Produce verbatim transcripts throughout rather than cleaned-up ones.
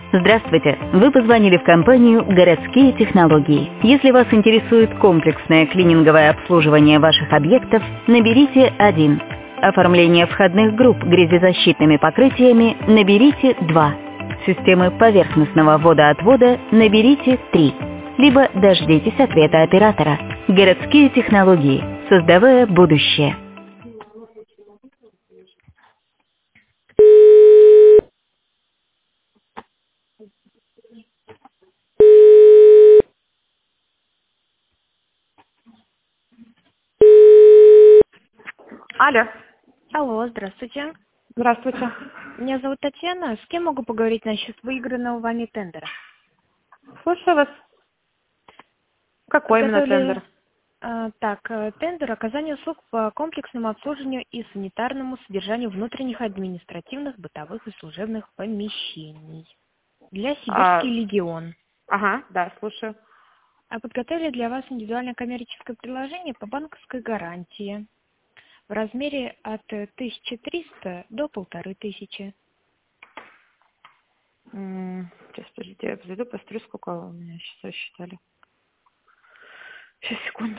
Здравствуйте! Вы позвонили в компанию «Городские технологии». Если вас интересует комплексное клининговое обслуживание ваших объектов, наберите один. Оформление входных групп грязезащитными покрытиями наберите два. Системы поверхностного водоотвода наберите три. Либо дождитесь ответа оператора. «Городские технологии», создавая будущее. Алло. Алло, здравствуйте. Здравствуйте. Меня зовут Татьяна. С кем могу поговорить насчет выигранного вами тендера? Слушаю вас. Какой именно Подготовили, тендер? э, так, э, тендер оказания услуг по комплексному обслуживанию и санитарному содержанию внутренних административных, бытовых и служебных помещений для А, Сибирский регион. ага, да, слушаю. А подготовили для вас индивидуальное коммерческое предложение по банковской гарантии в размере от э, тысячи трёхсот до полторы тысячи. М, Сейчас, подождите, я подойду, посмотрю, сколько у меня сейчас рассчитали. Сейчас, секунду.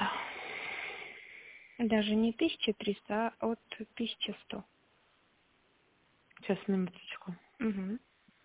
Даже не тысяча триста, а от тысячи ста. Сейчас, минуточку. Угу.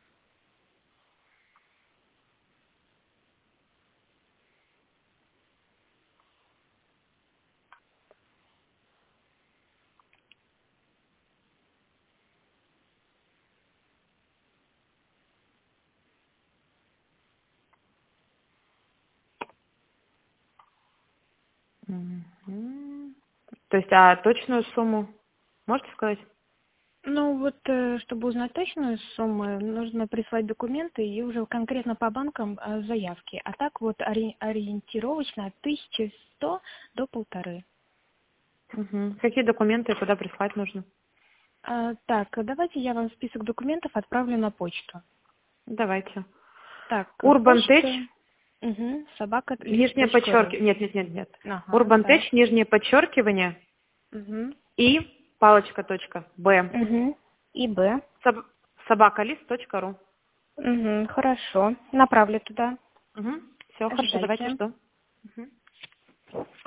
Мгм. То есть, а точную сумму можете сказать? Ну вот, э, чтобы узнать точную сумму, нужно прислать документы и уже конкретно по банкам э, заявки. А так вот ори- ориентировочно от тысячи ста до полторы. Мгм. Какие документы, куда прислать нужно? А, так, давайте я вам список документов отправлю на почту. Давайте. Так, Urban Tech, почта, угу, собака, нижнее лист.ру. подчеркивание. Нет, нет, нет, нет. Ага, Urban Tech, так. нижнее подчеркивание Угу, и палочка точка Б. угу. И Б. Соб- собакалист точка ру. Угу, хорошо. Направлю туда. Угу. Все, хорошо, давайте Ожидайте. жду. Мгм.